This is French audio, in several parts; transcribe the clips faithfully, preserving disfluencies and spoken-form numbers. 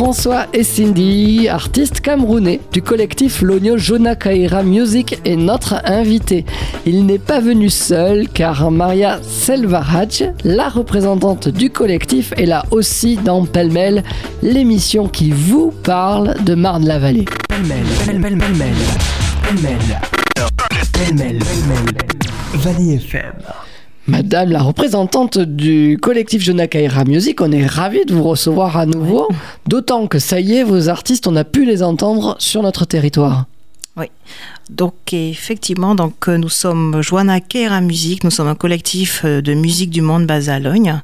François et Cindy, artistes camerounais du collectif Logno Jona Kaira Music, est notre invité. Il n'est pas venu seul car Maria Selvaraj, la représentante du collectif, est là aussi dans Pêle-mêle, l'émission qui vous parle de Marne-la-Vallée. Pêle-mêle, pêle-mêle, pêle-mêle, pêle-mêle, pêle-mêle, pêle-mêle, Vallée F M. Madame la représentante du collectif Jona Kaira Music, on est ravis de vous recevoir à nouveau, oui. D'autant que ça y est, vos artistes, on a pu les entendre sur notre territoire. Oui, donc effectivement, donc, nous sommes Jona Kaira Music, nous sommes un collectif de musique du monde basé à Logne.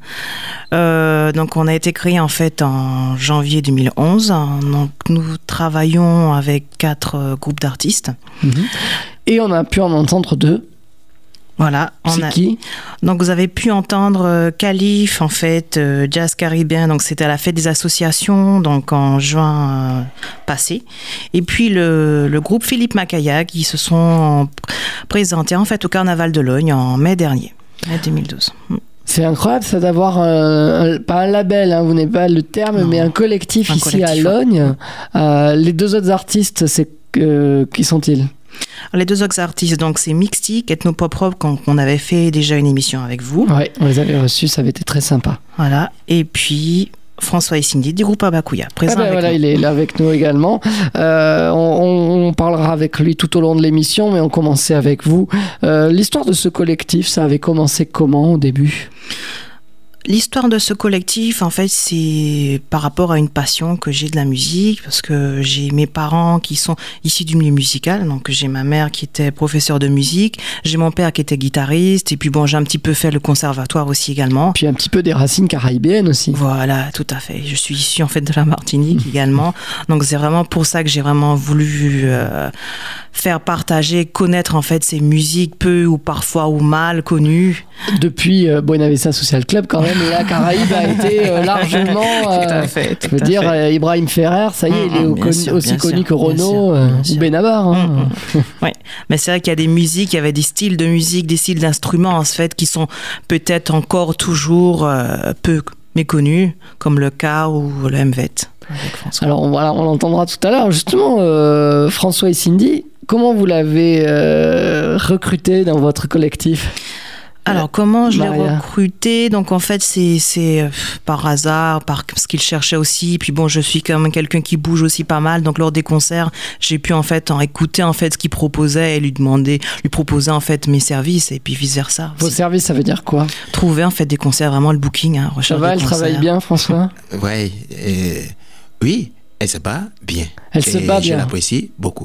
Euh, donc on a été créé en fait en janvier deux mille onze, donc nous travaillons avec quatre groupes d'artistes. Mmh. Et on a pu en entendre deux. Voilà. C'est on a... qui ? Donc vous avez pu entendre euh, Khalif en fait, euh, Jazz Caribéen, donc c'était à la fête des associations, donc en juin euh, passé. Et puis le, le groupe Philippe Macaya qui se sont présentés en fait au Carnaval de Logne en mai dernier, mai deux mille douze. C'est incroyable ça d'avoir un, un, pas un label, hein, vous n'avez pas le terme, non, mais un collectif un ici collectif, à Logne. Euh, les deux autres artistes, c'est euh, qui sont-ils ? Les deux autres artistes, donc c'est Mixtic, Ethnopop Rock, qu'on, qu'on avait fait déjà une émission avec vous. Oui, on les avait reçus, ça avait été très sympa. Voilà, et puis François et Cindy du groupe Abakuya, présent ah ben avec voilà, nous. Il est là avec nous également. Euh, on, on parlera avec lui tout au long de l'émission, mais on commençait avec vous. Euh, l'histoire de ce collectif, ça avait commencé comment au début ? L'histoire de ce collectif, en fait, c'est par rapport à une passion que j'ai de la musique, parce que j'ai mes parents qui sont issus du milieu musical, donc j'ai ma mère qui était professeure de musique, j'ai mon père qui était guitariste, et puis bon, j'ai un petit peu fait le conservatoire aussi également. Puis un petit peu des racines caribéennes aussi. Voilà, tout à fait. Je suis issue en fait de la Martinique également, donc c'est vraiment pour ça que j'ai vraiment voulu euh, faire partager, connaître en fait ces musiques peu ou parfois ou mal connues. Depuis euh, Buena Vista Social Club quand même. La Caraïbe a été euh, largement. Euh, tout à fait. Tout je veux à dire, fait. Euh, Ibrahim Ferrer, ça y est, mmh, il est au con- sûr, aussi connu sûr, que Renaud euh, ou Benabar. Hein. Mmh, mmh. Oui, mais c'est vrai qu'il y a des musiques, il y avait des styles de musique, des styles d'instruments en fait qui sont peut-être encore toujours euh, peu méconnus, comme le K ou le M V E T. Alors voilà, on l'entendra tout à l'heure. Justement, euh, François et Cindy, comment vous l'avez euh, recruté dans votre collectif ? Alors, comment je Maria. l'ai recruté ? Donc, en fait, c'est, c'est par hasard, parce qu'il cherchait aussi. Puis bon, je suis quand même quelqu'un qui bouge aussi pas mal. Donc, lors des concerts, j'ai pu en fait en écouter en fait ce qu'il proposait et lui demander, lui proposer en fait mes services et puis vice versa. Vos services, ça veut dire quoi ? Trouver en fait des concerts, vraiment le booking, hein, recherche ça va, des elle concerts. travaille bien, François ? Ouais, euh, oui, elle se bat bien. Elle se bat bien. Je l'apprécie beaucoup.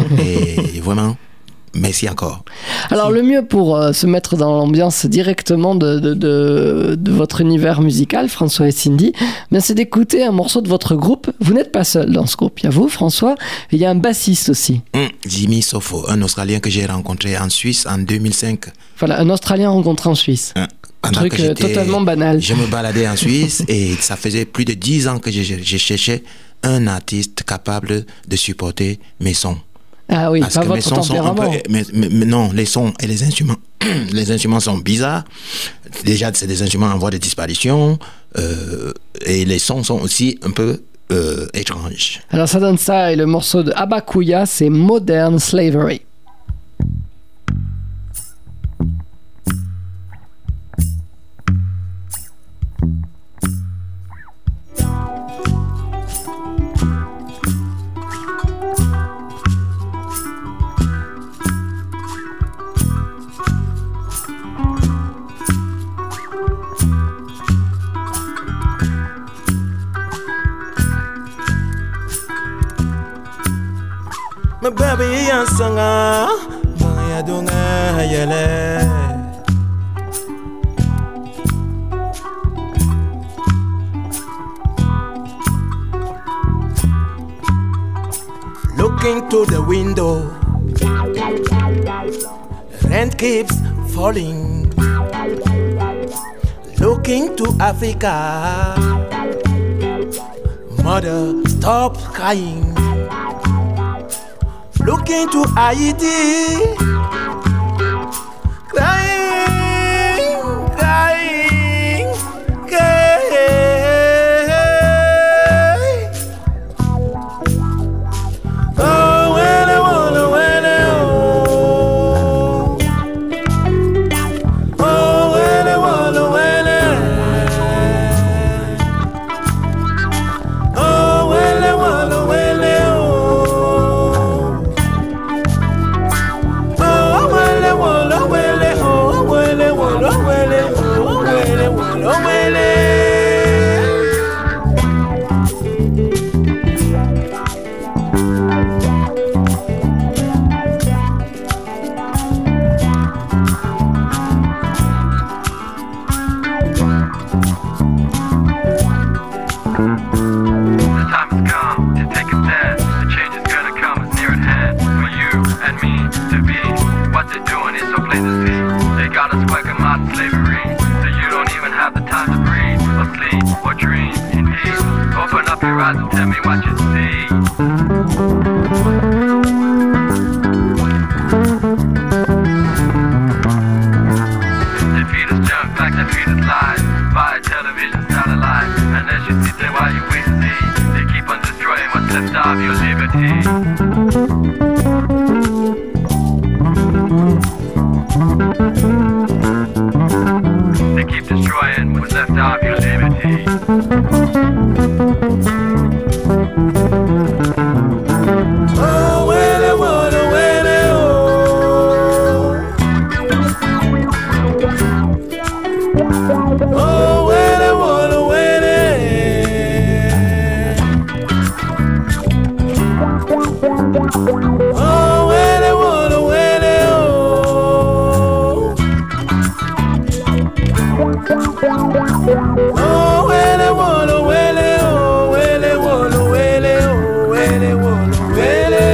Et vraiment. Merci encore. Alors, le mieux pour euh, se mettre dans l'ambiance directement de, de, de, de votre univers musical, François et Cindy, bien, c'est d'écouter un morceau de votre groupe. Vous n'êtes pas seul dans ce groupe. Il y a vous, François, et il y a un bassiste aussi. Mmh, Jimmy Sofo, un Australien que j'ai rencontré en Suisse en deux mille cinq. Voilà, un Australien rencontré en Suisse. Mmh. Un truc euh, totalement banal. Je me baladais en Suisse et ça faisait plus de dix ans que je, je cherchais un artiste capable de supporter mes sons. Ah oui, parce pas que votre mes sons sont un peu, mais, mais, mais non, les sons et les instruments, les instruments sont bizarres. Déjà, c'est des instruments en voie de disparition euh, et les sons sont aussi un peu euh, étranges. Alors ça donne ça et le morceau de Abakuya, c'est Modern Slavery. My baby yansanga Maya dunga yele Looking to the window Rent keeps falling Looking to Africa Mother, stop crying Looking to Haiti, crying, crying, crying. time has come to take a stand. The change is gonna come, it's near at hand. For you and me to be. What they're doing is so plain to see. They got us working modern slavery. So you don't even have the time to breathe, or sleep, or dream, indeed. Open up your eyes and tell me what you see. They feed us junk like they feed us lies. Via television, satellite. And as you sit there while you wait to see, they keep on destroying what's left of your liberty. They keep destroying what's left of your liberty. Oh, well, it would, oh, well, it, oh. Oh, well, it would, oh, well, it. Oh, well, it would, oh, well, it, oh. Oh, well, it would, oh, well, it, oh. Well, it would, oh, well, it, oh. Well, it would, oh, well, it.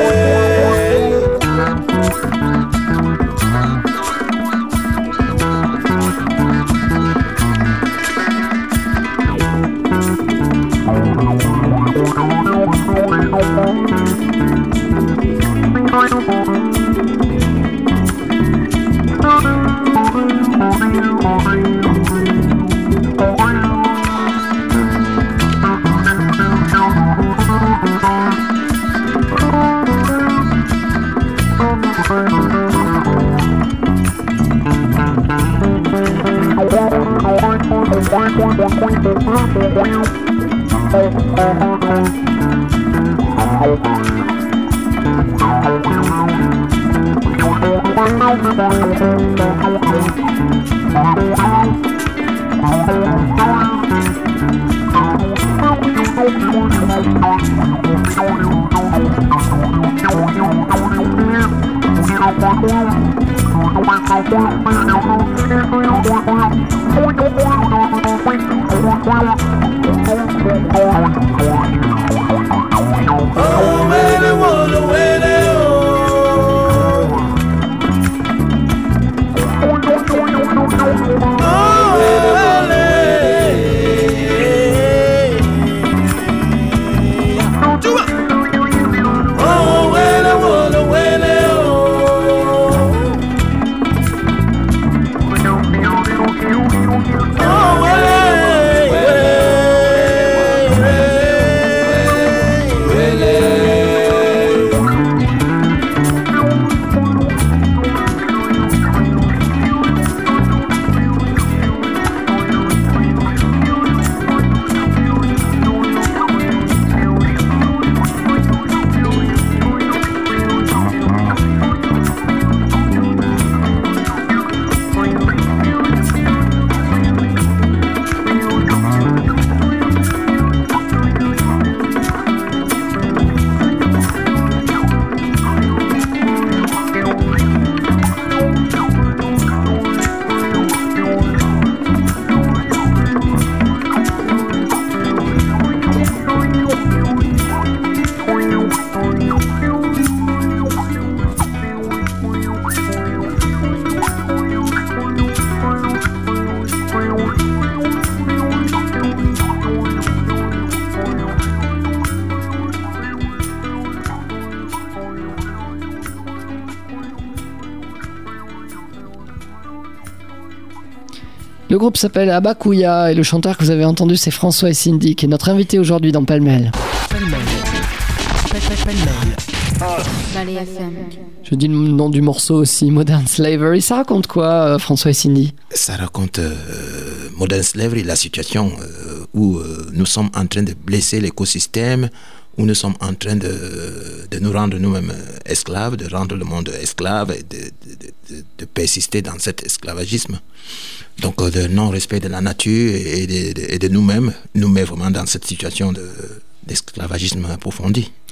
Le groupe s'appelle Abakouya et le chanteur que vous avez entendu c'est François et Cindy qui est notre invité aujourd'hui dans Pêle-mêle. Valley F M. Je dis le nom du morceau aussi, Modern Slavery. Ça raconte quoi, euh, François et Cindy? Ça raconte euh, Modern Slavery, la situation euh, où euh, nous sommes en train de blesser l'écosystème, où nous sommes en train de, de nous rendre nous-mêmes esclaves, de rendre le monde esclave et de, de, de, de persister dans cet esclavagisme. Donc euh, de non-respect de la nature et de, de, et de nous-mêmes nous met vraiment dans cette situation de, d'esclavagisme approfondi.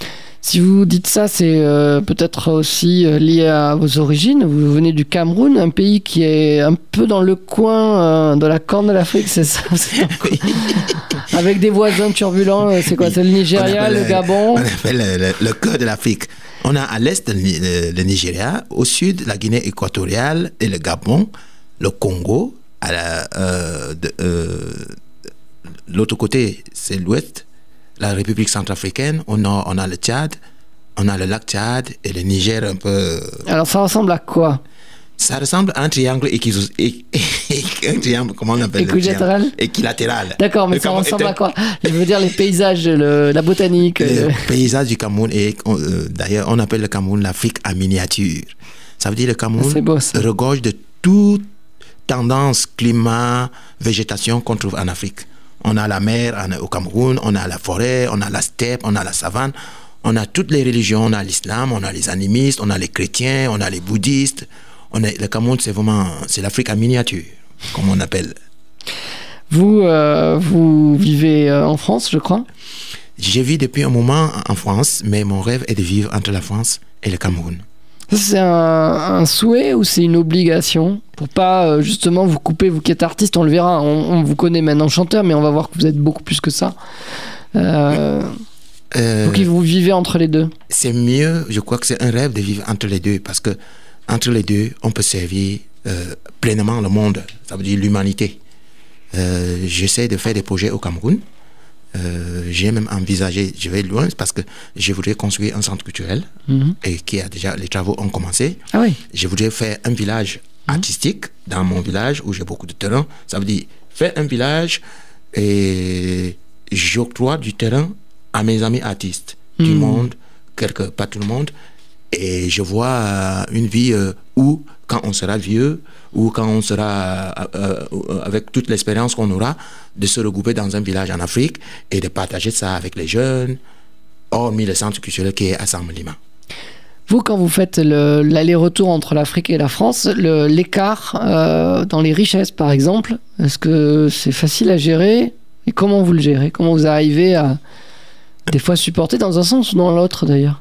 Si vous dites ça, c'est euh, peut-être aussi euh, lié à vos origines. Vous venez du Cameroun, un pays qui est un peu dans le coin euh, de la Corne de l'Afrique, c'est ça c'est un coup. Avec des voisins turbulents, c'est quoi? C'est le Nigeria, le Gabon? On appelle le, le, le cœur de l'Afrique. On a à l'est le, le Nigeria, au sud la Guinée équatoriale et le Gabon, le Congo, à la, euh, de, euh, l'autre côté c'est l'ouest, la République centrafricaine, au nord on a le Tchad, on a le lac Tchad et le Niger un peu. Alors ça ressemble à quoi? Ça ressemble à un triangle équiso- é- un triangle, comment on appelle Équilatéral? le Équilatéral. D'accord, mais Le ça Cameroun ressemble est un- à quoi? Je veux dire les paysages, le- la botanique. Le euh, paysage du Cameroun, et euh, d'ailleurs on appelle le Cameroun l'Afrique en miniature. Ça veut dire le Cameroun C'est beau, ça. regorge de toute tendance, climat, végétation qu'on trouve en Afrique. On a la mer en- au Cameroun, on a la forêt, on a la steppe, on a la savane, on a toutes les religions, on a l'islam, on a les animistes, on a les chrétiens, on a les bouddhistes. On est, le Cameroun, c'est vraiment, c'est l'Afrique en miniature, comme on appelle. Vous, euh, vous vivez euh, en France, je crois? Je vis depuis un moment en France, mais mon rêve est de vivre entre la France et le Cameroun. Ça, c'est un, un souhait ou c'est une obligation? Pour pas euh, justement vous couper, vous qui êtes artiste, on le verra, on, on vous connaît maintenant chanteur, mais on va voir que vous êtes beaucoup plus que ça. Euh, Euh, vous qui vous vivez entre les deux. c'est mieux, je crois que c'est un rêve de vivre entre les deux, parce que entre les deux, on peut servir euh, pleinement le monde, ça veut dire l'humanité. Euh, j'essaie de faire des projets au Cameroun. Euh, j'ai même envisagé, je vais loin, parce que je voudrais construire un centre culturel, Mhm. et qui a déjà, les travaux ont commencé. Ah oui. Je voudrais faire un village artistique dans mon village où j'ai beaucoup de terrain. Ça veut dire faire un village et j'octroie du terrain à mes amis artistes du Mhm. monde, quelque, pas tout le monde. Et je vois euh, une vie euh, où, quand on sera vieux, ou quand on sera euh, euh, avec toute l'expérience qu'on aura, de se regrouper dans un village en Afrique et de partager ça avec les jeunes, hormis le centre culturel qui est à Saint-Melima. Vous, quand vous faites le- l'aller-retour entre l'Afrique et la France, le- l'écart euh, dans les richesses, par exemple, est-ce que c'est facile à gérer? Et comment vous le gérez? Comment vous arrivez à des fois supporter dans un sens ou dans l'autre, d'ailleurs?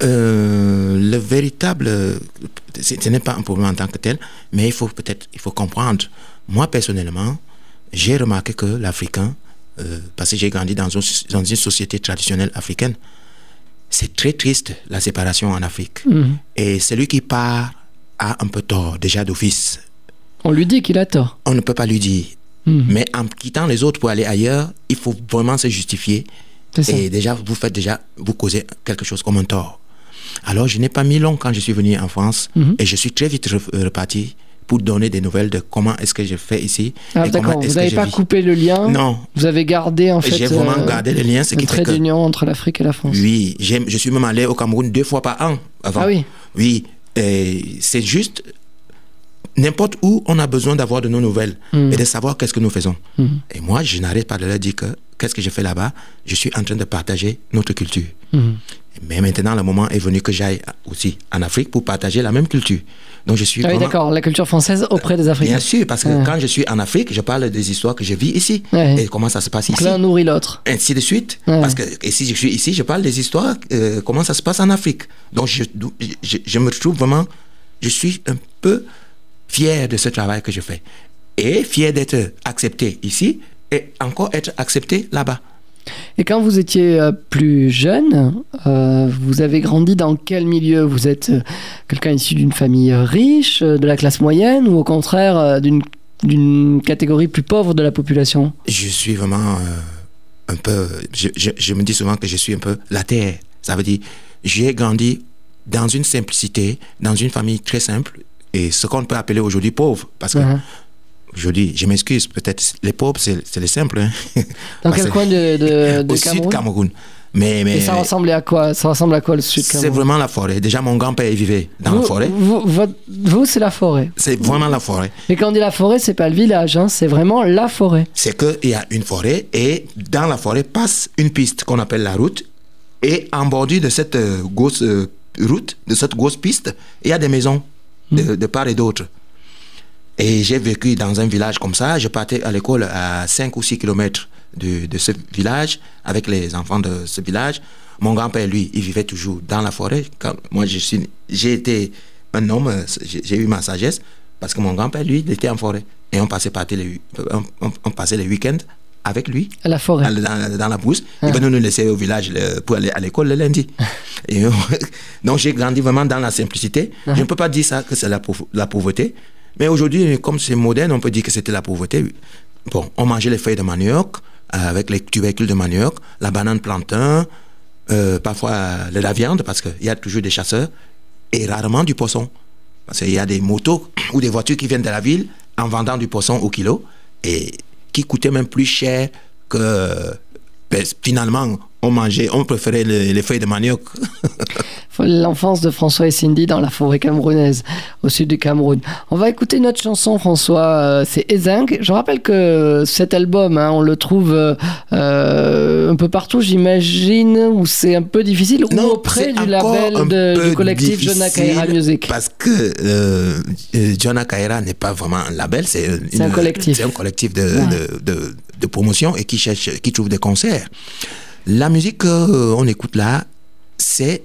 Euh, le véritable, c'est- ce n'est pas un problème en tant que tel, mais il faut peut-être, il faut comprendre. Moi personnellement, j'ai remarqué que l'Africain, euh, parce que j'ai grandi dans une, dans une société traditionnelle africaine, c'est très triste la séparation en Afrique. Mhm. Et celui qui part a un peu tort déjà d'office. On lui dit qu'il a tort. On ne peut pas lui dire. Mhm. Mais en quittant les autres pour aller ailleurs, il faut vraiment se justifier. C'est ça. Et déjà, vous faites déjà, vous causez quelque chose comme un tort. Alors, je n'ai pas mis long quand je suis venu en France, Mhm. et je suis très vite re- reparti pour donner des nouvelles de comment est-ce que je fais ici. Ah, et d'accord, comment est-ce vous que n'avez je pas vis. coupé le lien. Non, Vous avez gardé en fait j'ai vraiment euh, gardé le lien, ce un qui fait trait que... d'union entre l'Afrique et la France. Oui, j'ai- je suis même allé au Cameroun deux fois par an avant. Ah oui. Oui, et c'est juste n'importe où on a besoin d'avoir de nos nouvelles Mhm. et de savoir qu'est-ce que nous faisons. Mhm. Et moi, je n'arrête pas de leur dire que qu'est-ce que je fais là-bas, je suis en train de partager notre culture. Mhm. Mais maintenant, le moment est venu que j'aille aussi en Afrique pour partager la même culture. Donc, je suis Ah oui, vraiment... d'accord, la culture française auprès des Africains. Bien sûr, parce que Ouais. quand je suis en Afrique, je parle des histoires que je vis ici Ouais. et comment ça se passe Donc ici. l'un nourrit l'autre. Ainsi de suite. Ouais. Parce que et si je suis ici, je parle des histoires, euh, comment ça se passe en Afrique. Donc, je, je, je me trouve vraiment, je suis un peu fier de ce travail que je fais. Et fier d'être accepté ici et encore être accepté là-bas. Et quand vous étiez euh, plus jeune, euh, vous avez grandi dans quel milieu? Vous êtes euh, quelqu'un issu d'une famille euh, riche, euh, de la classe moyenne, ou au contraire euh, d'une d'une catégorie plus pauvre de la population? Je suis vraiment euh, un peu... Je, je, je me dis souvent que je suis un peu la terre. Ça veut dire, j'ai grandi dans une simplicité, dans une famille très simple, et ce qu'on peut appeler aujourd'hui pauvre. Parce que, Mhm. je dis, je m'excuse, peut-être les pauvres, c'est c'est les simples. Hein. Dans Parce quel que- coin de, de, de Au sud Cameroun? Cameroun. Mais, mais Et ça ressemblait à quoi? Ça ressemble à quoi le sud c'est Cameroun? vraiment la forêt. Déjà, mon grand-père y vivait dans vous, la forêt. Vous, votre- vous, c'est la forêt. C'est vraiment la forêt. Et quand on dit la forêt, c'est pas le village, hein, c'est vraiment la forêt. C'est qu'il y a une forêt et dans la forêt passe une piste qu'on appelle la route. Et en bordure de cette euh, grosse euh, route, de cette grosse piste, il y a des maisons de, de part et d'autre. Et j'ai vécu dans un village comme ça. Je partais à l'école à cinq ou six kilomètres de, de ce village avec les enfants de ce village. Mon grand-père, lui, il vivait toujours dans la forêt. Quand moi, je suis, j'ai été un homme, j'ai, j'ai eu ma sagesse, parce que mon grand-père, lui, il était en forêt. Et on passait, par les, on, on, on passait les week-ends avec lui. À la forêt. Dans, dans la brousse. Ah. Il venait nous laisser au village le, pour aller à l'école le lundi. Et, donc, j'ai grandi vraiment dans la simplicité. Ah. Je ne peux pas dire ça que c'est la, la pauvreté. Mais aujourd'hui, comme c'est moderne, on peut dire que c'était la pauvreté. Bon, on mangeait les feuilles de manioc, avec les tubercules de manioc, la banane plantain, euh, parfois euh, de la viande, parce qu'il y a toujours des chasseurs, et rarement du poisson. Parce qu'il y a des motos ou des voitures qui viennent de la ville en vendant du poisson au kilo, et qui coûtait même plus cher que... Ben, finalement, on mangeait, on préférait les, les feuilles de manioc. L'enfance de François et Cindy dans la forêt camerounaise, au sud du Cameroun. On va écouter une autre chanson, François, c'est Ezeng. Je rappelle que cet album, hein, on le trouve euh, un peu partout, j'imagine, où c'est un peu difficile, ou auprès du label de, du collectif Jonah Kaira Music. Parce que euh, Jonah Kaira n'est pas vraiment un label, c'est, une, c'est un collectif. C'est un collectif de, ouais. de, de, de promotion et qui cherche, qui trouve des concerts. La musique qu'on euh, écoute là, c'est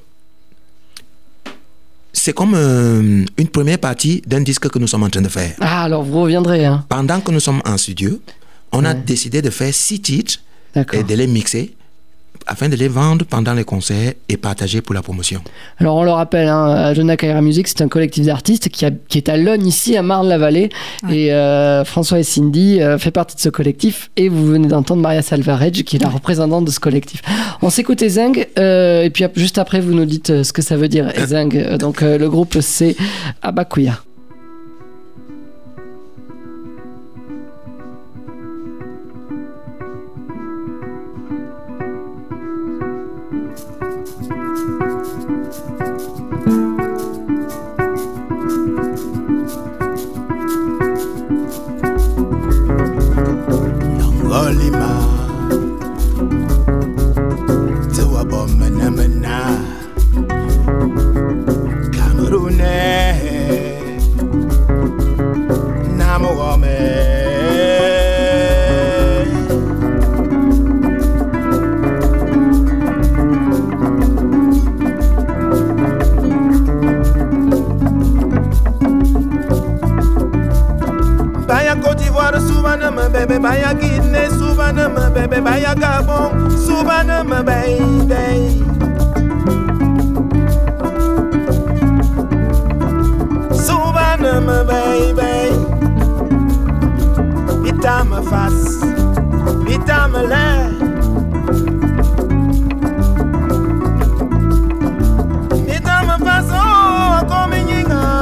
c'est comme euh, une première partie d'un disque que nous sommes en train de faire. Ah, alors vous reviendrez. Hein. Pendant que nous sommes en studio, on ouais. a décidé de faire six titres D'accord. et de les mixer afin de les vendre pendant les concerts et partager pour la promotion. Alors on le rappelle, hein, Jonah Kaira Music, c'est un collectif d'artistes qui, a, qui est à Logne, ici à Marne-la-Vallée. Ouais. Et euh, François et Cindy euh, fait partie de ce collectif. Et vous venez d'entendre Maria Salvarez, qui est la représentante de ce collectif. On s'écoute Ezeng, euh, et puis juste après, vous nous dites ce que ça veut dire, Ezeng. Donc euh, le groupe, c'est Abakuya. Olima Tewa bomana mana Camerounais Namo wame Baya Côte d'Ivoire, souvana me bébé, baya Guinée, souvana me bébé, baya Gabon, souvana me baby. Souvana me baby. Vita me face, vita me l'air. Vita me face, oh, comme une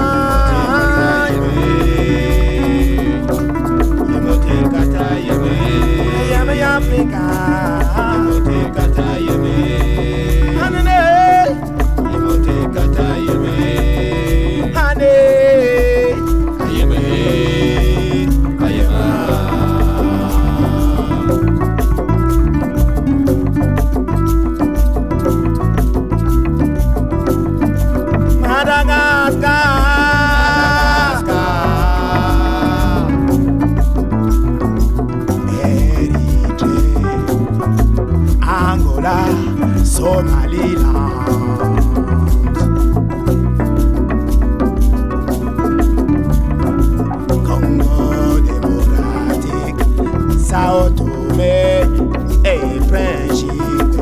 Africa, Yemote kata yeme, Hanene, Yemote kata yeme, Hane, Ayeme, Ayema. Madagascar. Somaliland, Congo démocratique, Sao Tomé et Principe.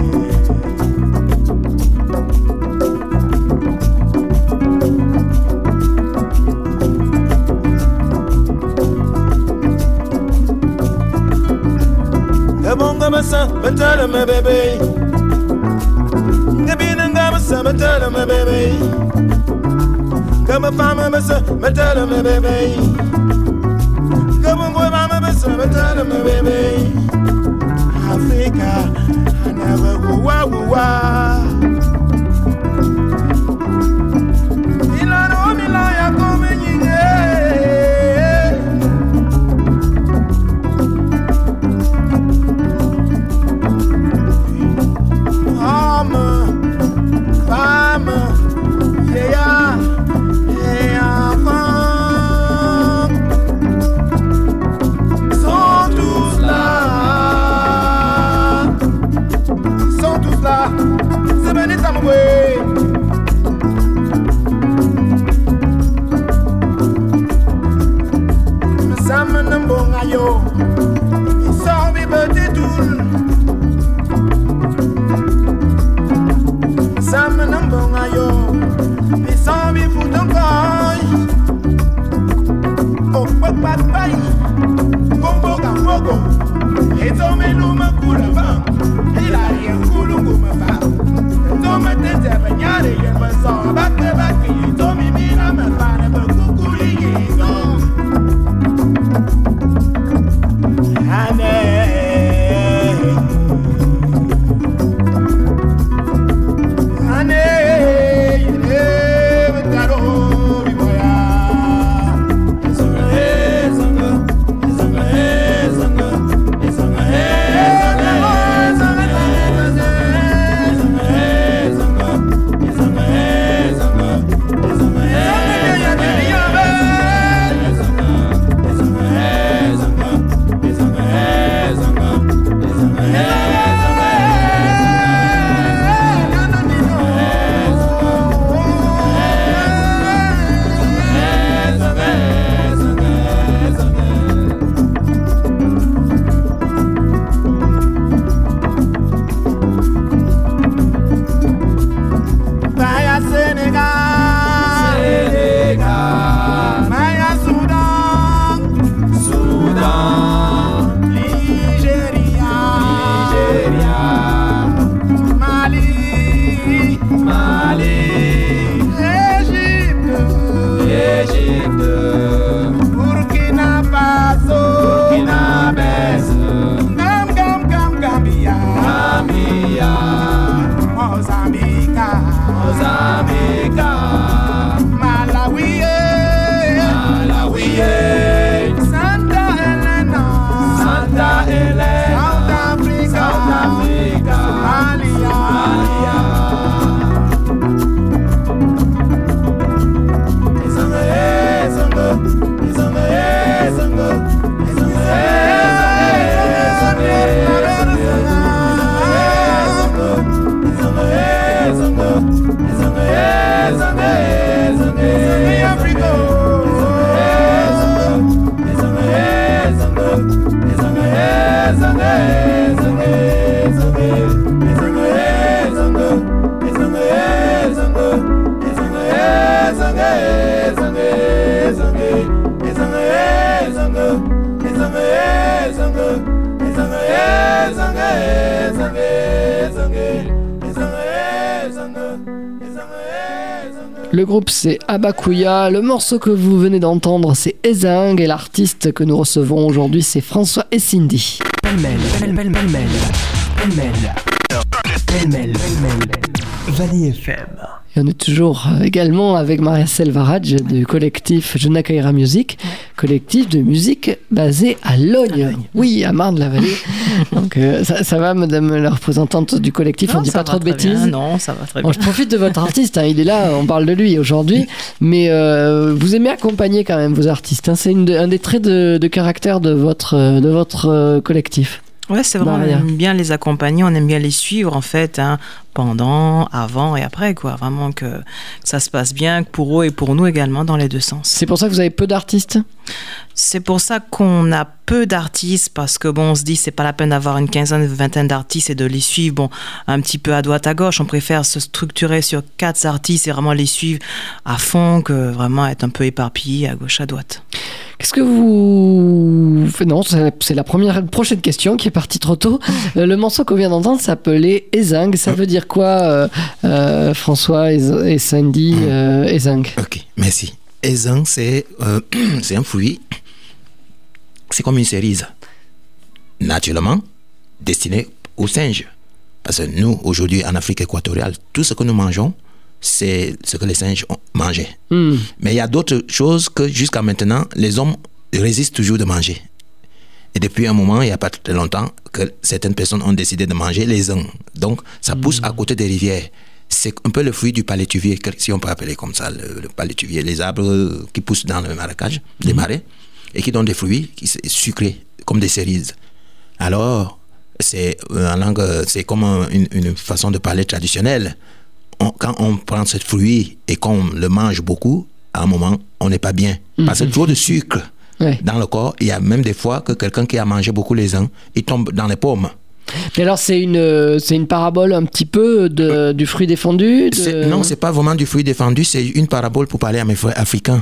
Le bon gomme ça, betel me bébé. Me tell me baby, come and find me, sir. Me tell me baby, come and go find me, sir. Me tell me baby, Africa, I never go wa wa. Milano, Milano, come in femme, yeah, yeah, femme, sont tous Le groupe c'est Abakuya, le morceau que vous venez d'entendre c'est Ezang et l'artiste que nous recevons aujourd'hui c'est François et Cindy. Pêle-mêle, pêle-mêle, pêle-mêle, pêle-mêle, pêle-mêle, pêle-mêle, Valley F M. Et on est toujours également avec Maria Selvaraj du collectif Jona Kaira Music, collectif de musique basé à Logne, oui, à Marne-la-Vallée. Donc euh, ça, ça va, madame la représentante du collectif, non, on ne dit pas trop de bêtises. Bien. Non, ça va très bon, bien. Je profite de votre artiste, hein, il est là, on parle de lui aujourd'hui, mais euh, vous aimez accompagner quand même vos artistes, hein, c'est une de, un des traits de, de caractère de votre, de votre euh, collectif. Ouais, c'est vrai, Maria. On aime bien les accompagner, on aime bien les suivre en fait, hein, pendant, avant et après, quoi. Vraiment que, que ça se passe bien pour eux et pour nous également dans les deux sens. C'est pour ça que vous avez peu d'artistes ? C'est pour ça qu'on a peu d'artistes parce que bon, on se dit c'est pas la peine d'avoir une quinzaine, une vingtaine d'artistes et de les suivre bon un petit peu à droite à gauche. On préfère se structurer sur quatre artistes et vraiment les suivre à fond que vraiment être un peu éparpillé à gauche à droite. Qu'est-ce que vous... Non, c'est la première, prochaine question qui est partie trop tôt. Le morceau qu'on vient d'entendre s'appelait Ezang. Ça veut dire quoi, euh, euh, François et Sandy, euh, Ezang ? Ok, merci. Ezang, c'est euh, c'est un fruit. C'est comme une cerise. Naturellement, destinée aux singes. Parce que nous, aujourd'hui, en Afrique équatoriale, tout ce que nous mangeons, c'est ce que les singes ont mangé. Mm. Mais il y a d'autres choses que jusqu'à maintenant, les hommes résistent toujours de manger. Et depuis un moment, il n'y a pas très longtemps, que certaines personnes ont décidé de manger les ongles. Donc, ça pousse mm. à côté des rivières. C'est un peu le fruit du palétuvier, si on peut appeler comme ça, le, le palétuvier, les arbres qui poussent dans le marécage, les mm. marais, et qui donnent des fruits qui sont sucrés, comme des cerises. Alors, c'est, en langue, c'est comme une, une façon de parler traditionnelle. On, quand on prend ce fruit et qu'on le mange beaucoup, à un moment, on n'est pas bien. Mm-hmm. Parce que trop de sucre ouais. dans le corps, il y a même des fois que quelqu'un qui a mangé beaucoup les uns, il tombe dans les pommes. Mais alors, c'est une, c'est une parabole un petit peu de, euh, du fruit défendu de... c'est, Non, c'est pas vraiment du fruit défendu, c'est une parabole pour parler à mes frères africains.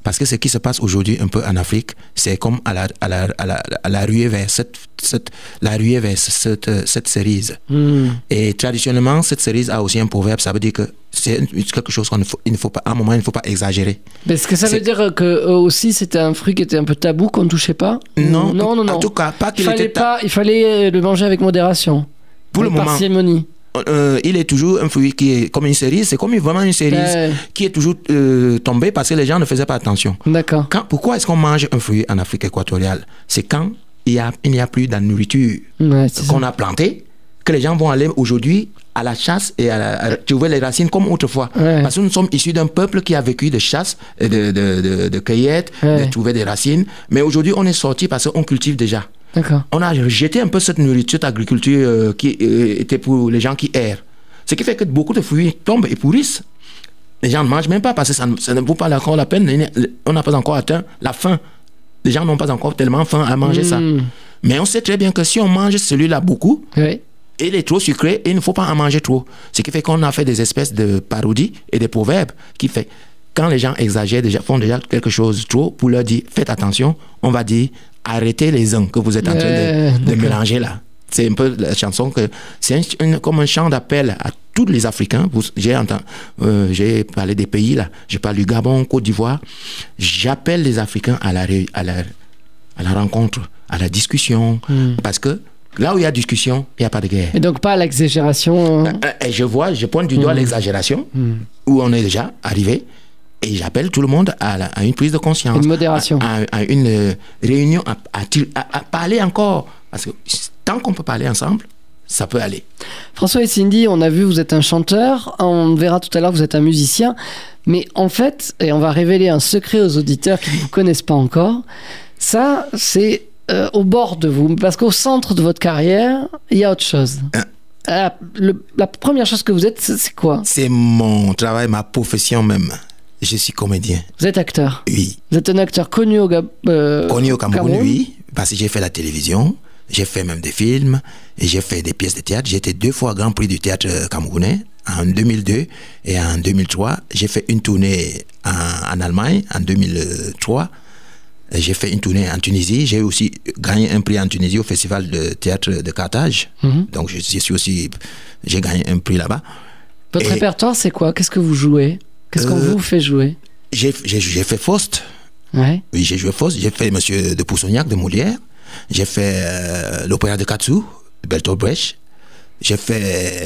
Parce que ce qui se passe aujourd'hui un peu en Afrique, c'est comme à la, à la, à la, à la ruée vers cette, cette, la ruée vers cette, cette cerise. Mm. Et traditionnellement, cette cerise a aussi un proverbe, ça veut dire que c'est quelque chose qu'il ne faut, il ne faut pas, à un moment, il ne faut pas exagérer. Est-ce que ça c'est... veut dire que euh, aussi c'était un fruit qui était un peu tabou, qu'on ne touchait pas? Non, non, non, non. En tout cas, pas qu'il il fallait était ta... pas, il fallait le manger avec modération. Pour le moment. Parcimonie. Euh, il est toujours un fruit qui est comme une cerise, c'est comme vraiment une cerise ouais. qui est toujours euh, tombée parce que les gens ne faisaient pas attention. D'accord. Quand, pourquoi est-ce qu'on mange un fruit en Afrique équatoriale? C'est quand il n'y a, il a plus de nourriture ouais, qu'on ça. a plantée, que les gens vont aller aujourd'hui à la chasse et à, à, à trouver les racines comme autrefois. Ouais. Parce que nous sommes issus d'un peuple qui a vécu de chasse, de, de, de, de, de cueillette, ouais. de trouver des racines. Mais aujourd'hui, on est sorti parce qu'on cultive déjà. D'accord. On a jeté un peu cette nourriture, cette agriculture euh, qui euh, était pour les gens qui errent. Ce qui fait que beaucoup de fruits tombent et pourrissent. Les gens ne mangent même pas parce que ça, ça ne vaut pas encore la peine. On n'a pas encore atteint la faim. Les gens n'ont pas encore tellement faim à manger mmh. ça. Mais on sait très bien que si on mange celui-là beaucoup, oui. il est trop sucré et il ne faut pas en manger trop. Ce qui fait qu'on a fait des espèces de parodies et des proverbes qui fait quand les gens exagèrent, déjà, font déjà quelque chose trop, pour leur dire faites attention, on va dire arrêtez les uns que vous êtes en train euh, de, de mélanger là. C'est un peu la chanson que c'est un, une, comme un chant d'appel à tous les Africains. Vous, j'ai, entendu, euh, j'ai parlé des pays là, je parle du Gabon, Côte d'Ivoire. J'appelle les Africains à la, à la, à la rencontre, à la discussion, mm. parce que là où il y a discussion, il n'y a pas de guerre. Et donc pas à l'exagération. Hein. Et je vois, je pointe du doigt mm. l'exagération, mm. où on est déjà arrivé. Et j'appelle tout le monde à, la, à une prise de conscience. Une modération. À, à, à une euh, réunion, à, à, à, à parler encore. Parce que tant qu'on peut parler ensemble, ça peut aller. François et Cindy, on a vu, vous êtes un chanteur. On verra tout à l'heure, vous êtes un musicien. Mais en fait, et on va révéler un secret aux auditeurs qui ne vous connaissent pas encore, ça, c'est euh, au bord de vous. Parce qu'au centre de votre carrière, il y a autre chose. Euh. La, le, la première chose que vous êtes, c'est, c'est quoi? C'est mon travail, ma profession même. Je suis comédien. Vous êtes acteur? Oui. Vous êtes un acteur connu au, Gab- euh, connu au Cameroun, Cameroun, oui. Parce que j'ai fait la télévision, j'ai fait même des films, et j'ai fait des pièces de théâtre. J'ai été deux fois Grand Prix du théâtre camerounais, en deux mille deux et en deux mille trois. J'ai fait une tournée en, en Allemagne, en deux mille trois. J'ai fait une tournée en Tunisie. J'ai aussi gagné un prix en Tunisie au Festival de théâtre de Carthage. Mm-hmm. Donc, je, je suis aussi... J'ai gagné un prix là-bas. Votre et, répertoire, c'est quoi? Qu'est-ce que vous jouez? Qu'est-ce qu'on euh, vous fait jouer? J'ai, j'ai, j'ai fait Faust. Ouais. Oui, j'ai joué Faust. J'ai fait Monsieur de Poussognac de Molière. J'ai fait euh, l'opéra de Katsu, de Bertolt Brecht. J'ai fait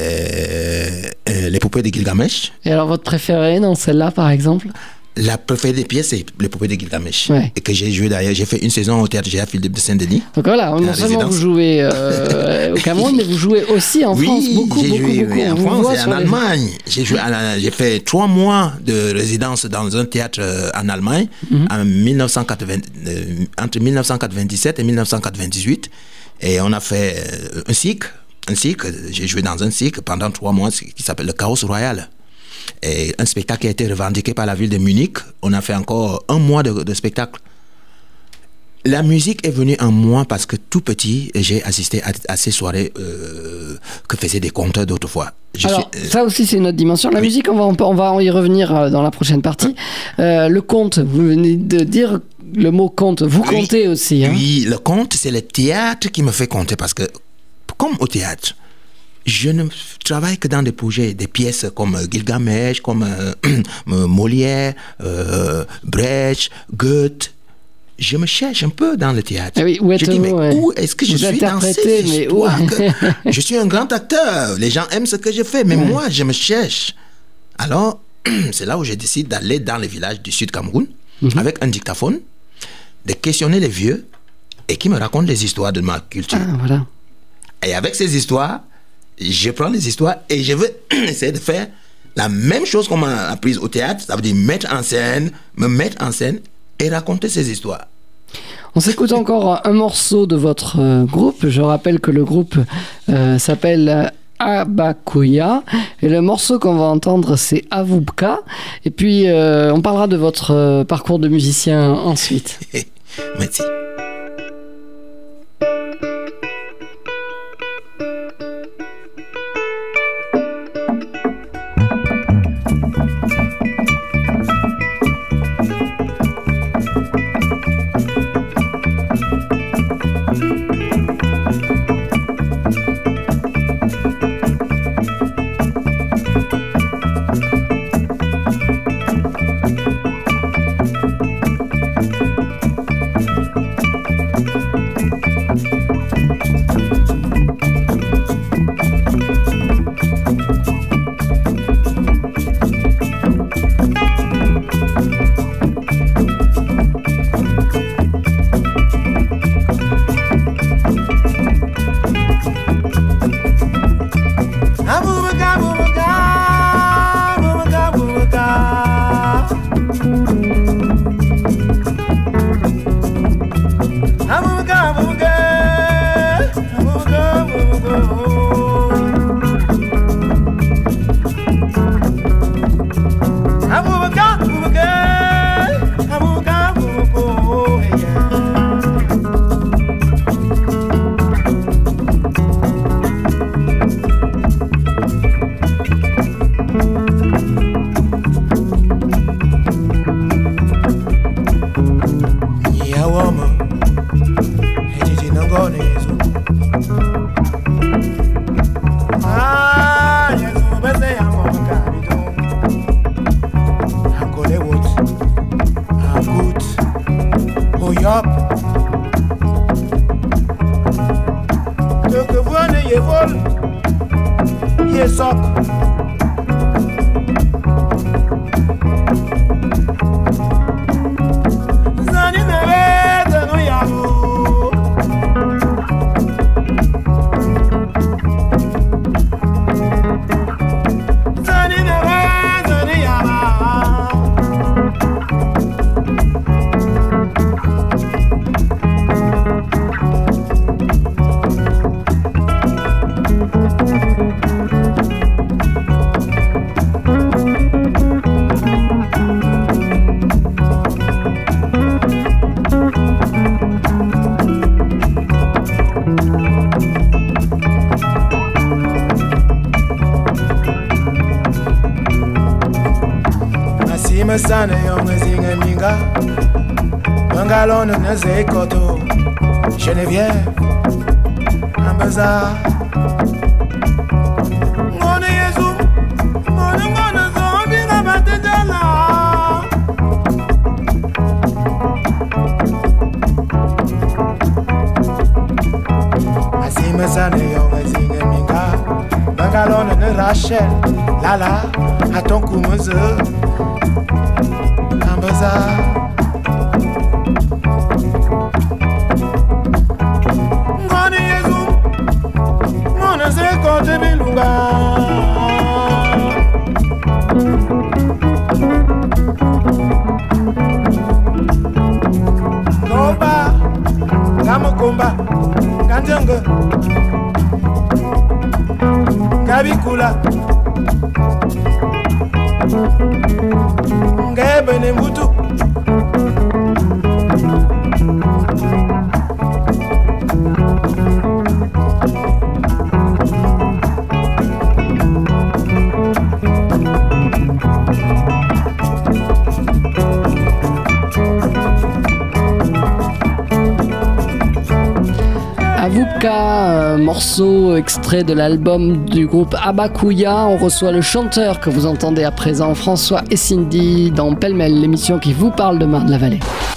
euh, euh, les poupées de Gilgamesh. Et alors, votre préférée dans celle-là, par exemple? La préférée des pièces, c'est les poupées de Gilgamesh. Ouais. Et que j'ai joué d'ailleurs. J'ai fait une saison au théâtre Gérard Philippe de Saint-Denis. Donc voilà, non seulement résidence. Vous jouez euh, au Cameroun, mais vous jouez aussi en oui, France. Beaucoup, j'ai beaucoup, joué, beaucoup. Oui, en vous France et en les... Allemagne. J'ai, joué à, j'ai fait trois mois de résidence dans un théâtre en Allemagne mm-hmm. en dix-neuf cent quatre-vingts, euh, entre dix-neuf cent quatre-vingt-dix-sept et dix-neuf cent quatre-vingt-dix-huit. Et on a fait un cycle. Un cycle. J'ai joué dans un cycle pendant trois mois qui s'appelle le Chaos Royal. Et un spectacle qui a été revendiqué par la ville de Munich. On a fait encore un mois de, de spectacle. La musique est venue en moi parce que tout petit, j'ai assisté à, à ces soirées euh, que faisaient des conteurs d'autrefois. Je Alors, suis, euh... ça aussi, c'est une autre dimension. La oui. musique, on va, on va y revenir dans la prochaine partie. Euh, le conte, vous venez de dire le mot conte. Vous oui. comptez aussi. Hein? Oui, le conte, c'est le théâtre qui me fait compter parce que, comme au théâtre, je ne travaille que dans des projets, des pièces comme Gilgamesh, comme euh, Molière, euh, Brecht, Goethe. Je me cherche un peu dans le théâtre. Ah oui, où je dis, mais ouais. où est-ce que je Vous suis dans ces mais histoires où... que je suis un grand acteur. Les gens aiment ce que je fais, mais ouais. moi, je me cherche. Alors, c'est là où je décide d'aller dans les villages du Sud Cameroun, mm-hmm. avec un dictaphone, de questionner les vieux et qui me racontent les histoires de ma culture. Ah, voilà. Et avec ces histoires, je prends les histoires et je veux essayer de faire la même chose qu'on m'a apprise au théâtre, ça veut dire mettre en scène, me mettre en scène et raconter ces histoires. On s'écoute encore un morceau de votre euh, groupe. Je rappelle que le groupe euh, s'appelle Abakuya et le morceau qu'on va entendre c'est Avubka. Et puis euh, on parlera de votre euh, parcours de musicien ensuite. Merci. ngone Yesu. Ah, Yesu bese ya monga bido. Akole wot. Akut. Oyop. De que vous ne y vol. Y sok. Sana yonga zinga minga Bangalone naze koto Geneviève Ambaza Ngone Yesu Ngone ngone zombi na batejala Asima sana yonga zinga minga Bangalone na Rachel Lala Aton kumuze Ngone Yesu Ngone se kote bilunga Komba Gamo komba Kanjanga Kabikula Ngebe ne mbutu Avouka, un morceau extrait de l'album du groupe Abakuya. On reçoit le chanteur que vous entendez à présent, François et Cindy, dans Pêle-mêle, l'émission qui vous parle de Marne-la-Vallée.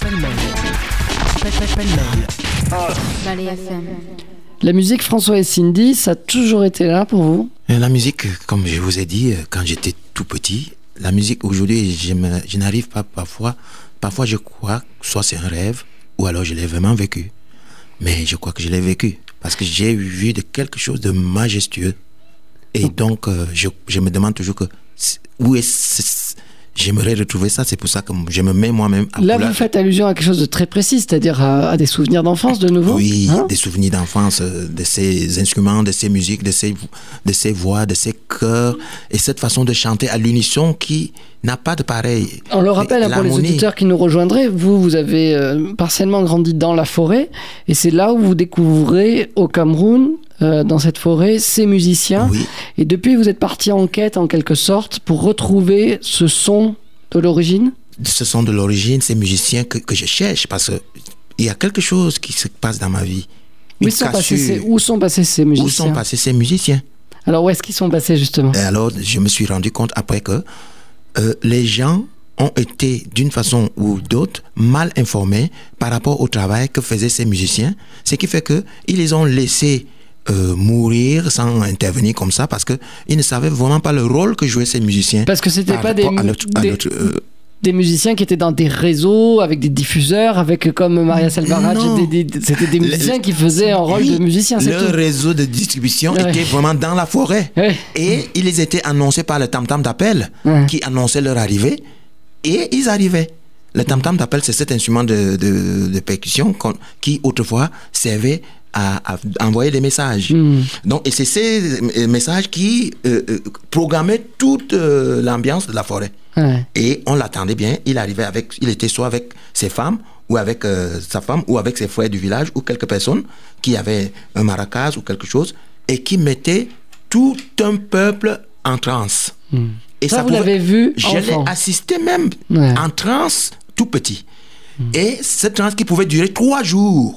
Valley F M. La musique, François et Cindy, ça a toujours été là pour vous? La musique, comme je vous ai dit, quand j'étais tout petit, la musique aujourd'hui, je, me, je n'arrive pas parfois, parfois je crois, soit c'est un rêve, ou alors je l'ai vraiment vécu. Mais je crois que je l'ai vécu, parce que j'ai vu de quelque chose de majestueux. Et donc, euh, je, je me demande toujours que, où est-ce, j'aimerais retrouver ça, c'est pour ça que je me mets moi-même à Là, couleur. vous faites allusion à quelque chose de très précis, c'est-à-dire à, à des souvenirs d'enfance de nouveau. Oui, hein? Des souvenirs d'enfance, de ces instruments, de ces musiques, de ces, de ces voix, de ces chœurs, et cette façon de chanter à l'unisson qui n'a pas de pareil. On le rappelle hein, pour les auditeurs qui nous rejoindraient, vous, vous avez euh, partiellement grandi dans la forêt, et c'est là où vous découvrez au Cameroun, euh, dans cette forêt, ces musiciens. Oui. Et depuis, vous êtes parti en quête, en quelque sorte, pour retrouver ce son de l'origine. Ce son de l'origine, ces musiciens que, que je cherche, parce qu'il y a quelque chose qui se passe dans ma vie. Où sont, passés ces, où sont passés ces musiciens? Où sont passés ces musiciens? Alors, où est-ce qu'ils sont passés, justement? Et alors, je me suis rendu compte après que euh, les gens ont été, d'une façon ou d'autre, mal informés par rapport au travail que faisaient ces musiciens, ce qui fait qu'ils les ont laissés euh, mourir sans intervenir comme ça, parce qu'ils ne savaient vraiment pas le rôle que jouaient ces musiciens. Parce que c'était pas des... À notre, à des... notre, euh, des musiciens qui étaient dans des réseaux avec des diffuseurs, avec comme Maria Selvaraj, des, des, c'était des musiciens le, qui faisaient un rôle oui, de musicien. C'est le tout. réseau de distribution ouais. était vraiment dans la forêt ouais. et ils étaient annoncés par le tam-tam d'appel ouais. qui annonçait leur arrivée et ils arrivaient. Le tam-tam d'appel, c'est cet instrument de, de, de percussion qui autrefois servait à, à envoyer des messages. Mm. Donc, et c'est ces messages qui euh, euh, programmaient toute euh, l'ambiance de la forêt. Ouais. Et on l'attendait bien. Il arrivait avec, il était soit avec ses femmes ou avec euh, sa femme ou avec ses frères du village ou quelques personnes qui avaient un maracas ou quelque chose et qui mettaient tout un peuple en transe. Mm. Et ça, ça vous pouvait, l'avez vu je enfant. l'ai assisté même ouais. en transe tout petit. Mm. Et cette transe qui pouvait durer trois jours.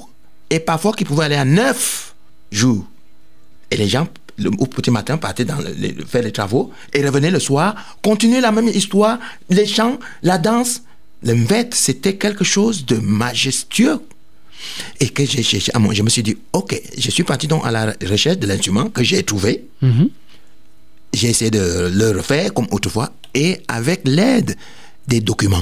et parfois qui pouvaient aller à neuf jours. Et les gens, le, au petit matin, partaient dans le, le, faire les travaux et revenaient le soir, continuaient la même histoire, les chants, la danse. Le Mvète, c'était quelque chose de majestueux. Et que j'ai, j'ai, je me suis dit, ok, je suis parti donc à la recherche de l'instrument que j'ai trouvé. Mm-hmm. J'ai essayé de le refaire comme autrefois et avec l'aide des documents.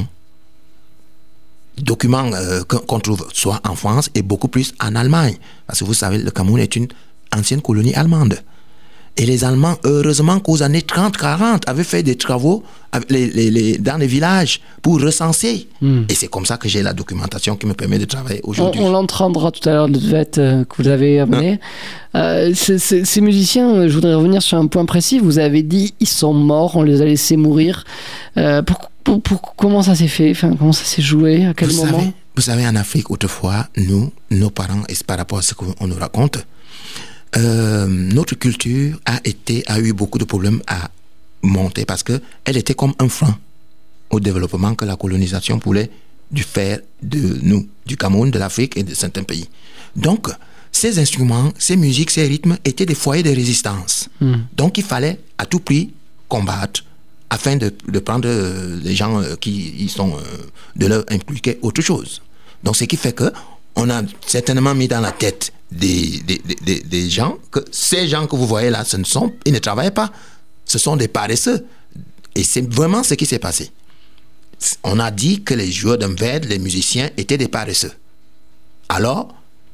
Documents euh, qu'on trouve soit en France et beaucoup plus en Allemagne. Parce que vous savez, le Cameroun est une ancienne colonie allemande. Et les Allemands, heureusement qu'aux années trente quarante, avaient fait des travaux avec les, les, les, dans les villages pour recenser. Mm. Et c'est comme ça que j'ai la documentation qui me permet de travailler aujourd'hui. On, on l'entendra tout à l'heure, le Mvète euh, que vous avez amené. Euh, c'est, c'est, ces musiciens, je voudrais revenir sur un point précis. Vous avez dit ils sont morts, on les a laissés mourir. Euh, pour, pour, pour, comment ça s'est fait, enfin, comment ça s'est joué, à quel vous moment savez, Vous savez, en Afrique, autrefois, nous, nos parents, et c'est par rapport à ce qu'on nous raconte, Euh, notre culture a été a eu beaucoup de problèmes à monter parce que elle était comme un frein au développement que la colonisation voulait du faire de nous, du Cameroun, de l'Afrique et de certains pays. Donc, ces instruments, ces musiques, ces rythmes étaient des foyers de résistance. Mm. Donc, il fallait à tout prix combattre afin de, de prendre euh, les gens euh, qui y sont, euh, de leur impliquer autre chose. Donc, ce qui fait que on a certainement mis dans la tête des, des, des, des gens que ces gens que vous voyez là, ce ne sont, ils ne travaillent pas. Ce sont des paresseux. Et c'est vraiment ce qui s'est passé. On a dit que les joueurs de Mvède, les musiciens, étaient des paresseux. Alors,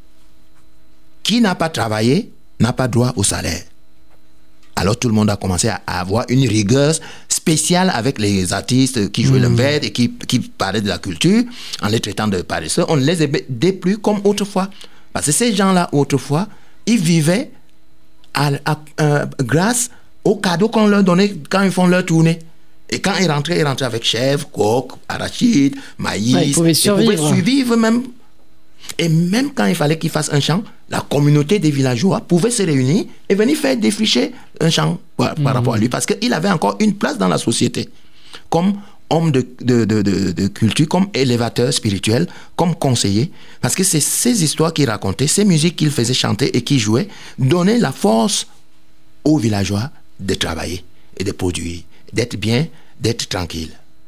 qui n'a pas travaillé n'a pas droit au salaire. Alors tout le monde a commencé à avoir une rigueur spéciale avec les artistes qui jouaient mmh. le Mvède et qui, qui parlaient de la culture, en les traitant de paresseux. On ne les aidait plus comme autrefois. Parce que ces gens-là, autrefois, ils vivaient à, à, euh, grâce aux cadeaux qu'on leur donnait quand ils font leur tournée. Et quand ils rentraient, ils rentraient avec chèvre, coq, arachide, maïs. Ouais, ils pouvaient survivre. Ils pouvaient survivre même. Et même quand il fallait qu'ils fassent un chant, la communauté des villageois pouvait se réunir et venir faire défricher un chant par, par mmh. rapport à lui, parce qu'il avait encore une place dans la société, comme homme de, de, de, de, de culture, comme élévateur spirituel, comme conseiller, parce que c'est ces histoires qu'il racontait, ces musiques qu'il faisait chanter et qu'il jouait, donnaient la force aux villageois de travailler et de produire, d'être bien, d'être tranquille.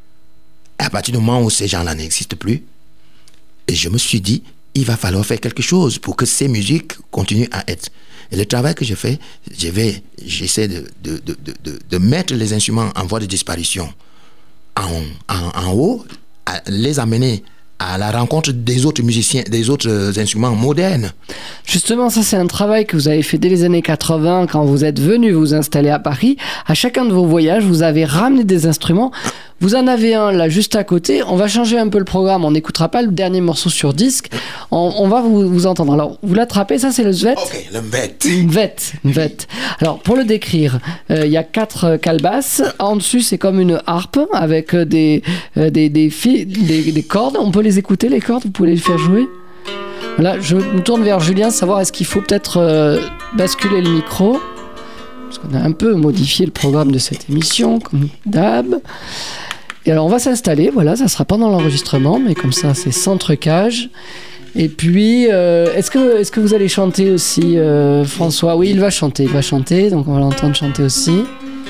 Et à partir du moment où ces gens-là n'existent plus, et je me suis dit, il va falloir faire quelque chose pour que ces musiques continuent à être. Et le travail que je fais, je vais, j'essaie de, de, de, de, de mettre les instruments en voie de disparition en, en, en haut, à les amener à la rencontre des autres musiciens, des autres instruments modernes. Justement, ça c'est un travail que vous avez fait dès les années quatre-vingts, quand vous êtes venu vous installer à Paris. À chacun de vos voyages, vous avez ramené des instruments. Vous en avez un là juste à côté. On va changer un peu le programme. On n'écoutera pas le dernier morceau sur disque. On, on va vous, vous entendre. Alors, vous l'attrapez, ça c'est le Mvète. Ok, le Mvète. Mvète, Mvète. Alors, pour le décrire, il euh, y a quatre calebasses. En dessus, c'est comme une harpe avec des, euh, des, des, fi- des, des cordes. On peut les écouter, les cordes. Vous pouvez les faire jouer. Voilà, je me tourne vers Julien, savoir est-ce qu'il faut peut-être euh, basculer le micro. Parce qu'on a un peu modifié le programme de cette émission, comme d'hab. Et alors on va s'installer, voilà, ça sera pendant l'enregistrement, mais comme ça c'est sans trucage. Et puis, euh, est-ce que, est-ce que vous allez chanter aussi, euh, François ? Oui, il va chanter, il va chanter, donc on va l'entendre chanter aussi.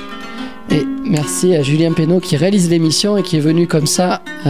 Et merci à Julien Pénaud qui réalise l'émission et qui est venu comme ça euh,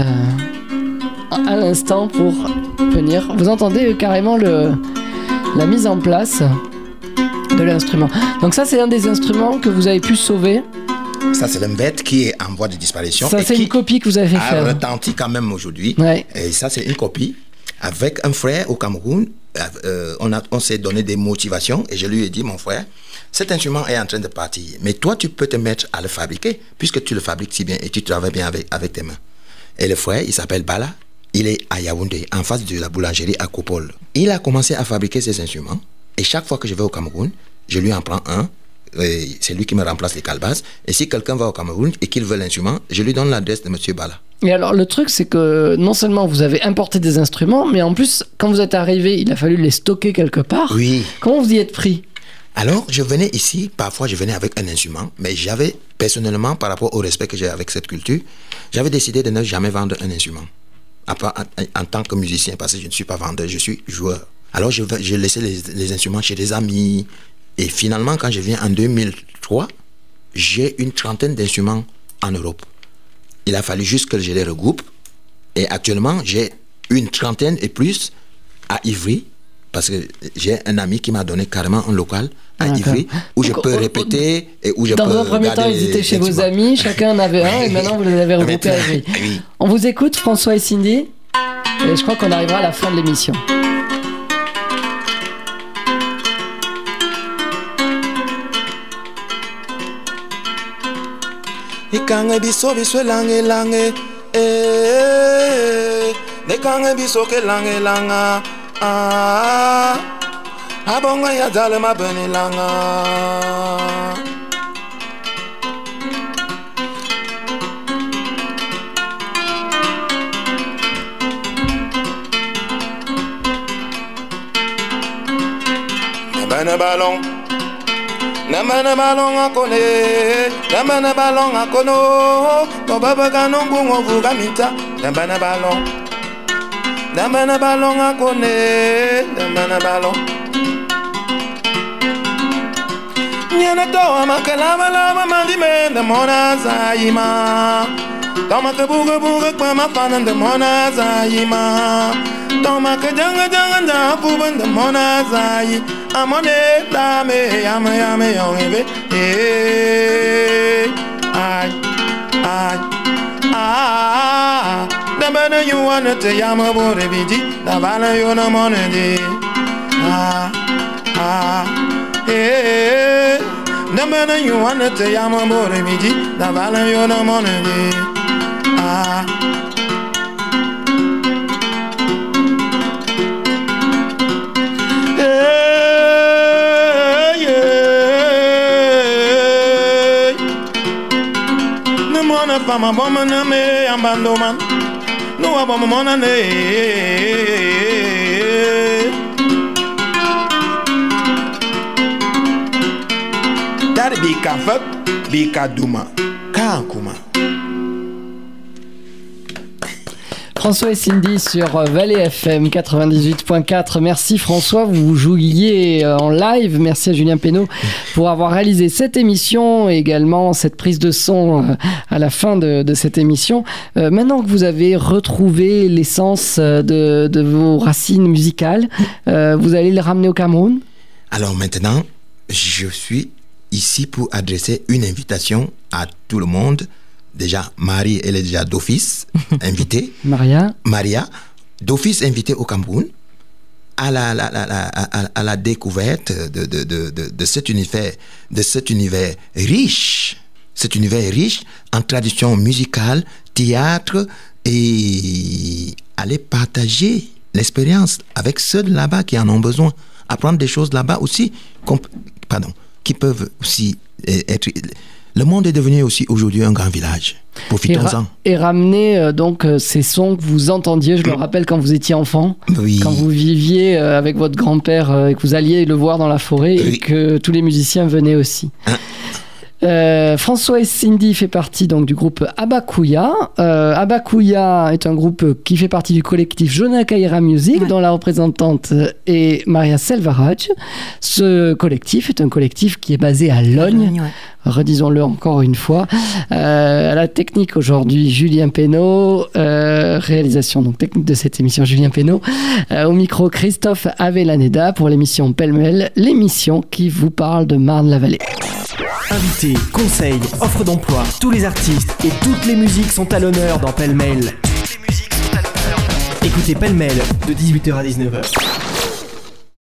à l'instant pour venir. Vous entendez carrément le, la mise en place de l'instrument. Donc ça c'est un des instruments que vous avez pu sauver. Ça, c'est le Mvète qui est en voie de disparition. Ça, c'est une copie que vous avez fait a faire. A retenti quand même aujourd'hui. Ouais. Et ça, c'est une copie. Avec un frère au Cameroun, euh, on, a, on s'est donné des motivations et je lui ai dit, mon frère, cet instrument est en train de partir. Mais toi, tu peux te mettre à le fabriquer puisque tu le fabriques si bien et tu travailles bien avec, avec tes mains. Et le frère, il s'appelle Bala. Il est à Yaoundé, en face de la boulangerie Acropole. Il a commencé à fabriquer ces instruments et chaque fois que je vais au Cameroun, je lui en prends un. Et c'est lui qui me remplace les calebasses. Et si quelqu'un va au Cameroun et qu'il veut l'instrument, je lui donne l'adresse de M. Bala. Et alors le truc c'est que non seulement vous avez importé des instruments, mais en plus quand vous êtes arrivé, il a fallu les stocker quelque part. Oui. Comment vous y êtes pris ? Alors je venais ici, parfois je venais avec un instrument, mais j'avais personnellement, par rapport au respect que j'ai avec cette culture, j'avais décidé de ne jamais vendre un instrument. En, en, en tant que musicien, parce que je ne suis pas vendeur, je suis joueur. Alors, je, je laissais les, les instruments chez des amis. Et finalement, quand je viens en deux mille trois, j'ai une trentaine d'instruments en Europe. Il a fallu juste que je les regroupe. Et actuellement, j'ai une trentaine et plus à Ivry, parce que j'ai un ami qui m'a donné carrément un local à D'accord. Ivry, où je peux répéter et où je Dans peux... Dans un premier temps, ils étaient chez vos amis, chacun en avait un, et maintenant vous les avez regroupés à Ivry. Oui. On vous écoute, François et Cindy, et je crois qu'on arrivera à la fin de l'émission. Ikange biso biso lange lange eh nekange biso ke lange langa ah abonga ya dale ma beni langa Nabana ballon Namana ballon a kone, namana ballon a kono, no baba ganon bungo vugamita, namana ballon, namana ballon a kone, namana ballon. Nyana toa makalama lama mandime, the mona zaima. Toma ke buga buga kwa mafana, the mona zaima. Toma ke janga janga janga puban, the mona zai. Amone dame yame yame yongibe eh ay ay ah the better you want to yama bore biji the bala you no money di ah ah eh the better you want to yama bore biji the bala you no money di ah Fama bomba na me ambando man no aboma mona ne Dari bika fak bika duma kankuma François et Cindy sur Vallée F M quatre-vingt-dix-huit point quatre. Merci François, vous jouiez en live. Merci à Julien Pénaud pour avoir réalisé cette émission et également cette prise de son à la fin de, de cette émission. Euh, maintenant que vous avez retrouvé l'essence de, de vos racines musicales, euh, vous allez le ramener au Cameroun ? Alors maintenant, je suis ici pour adresser une invitation à tout le monde. Déjà, Marie, elle est déjà d'office invitée. Maria. Maria, d'office invitée au Cameroun à la, la, la, la, à, à la découverte de, de, de, de, de, cet univers, de cet univers riche, cet univers riche en tradition musicale, théâtre, et aller partager l'expérience avec ceux de là-bas qui en ont besoin. Apprendre des choses là-bas aussi, pardon, qui peuvent aussi être... Le monde est devenu aussi aujourd'hui un grand village. Profitons-en. Et, ra- et ramener euh, donc euh, ces sons que vous entendiez, je me rappelle quand vous étiez enfant, oui. Quand vous viviez euh, avec votre grand-père euh, et que vous alliez le voir dans la forêt oui. Et que tous les musiciens venaient aussi. Hein? Euh, François et Cindy fait partie donc du groupe Abakouya. Euh, Abakouya est un groupe qui fait partie du collectif Jona Kaira Music, ouais. Dont la représentante est Maria Selvaraj. Ce collectif est un collectif qui est basé à Logne. Ouais. Redisons-le encore une fois. Euh, à la technique aujourd'hui, Julien Pénaud. Euh, réalisation donc technique de cette émission, Julien Pénaud. Euh, au micro, Christophe Avellaneda pour l'émission Pêle-mêle, l'émission qui vous parle de Marne-la-Vallée. Invités, conseils, offres d'emploi, tous les artistes et toutes les musiques sont à l'honneur dans Pêle-mêle. Écoutez Pêle-mêle de dix-huit heures à dix-neuf heures.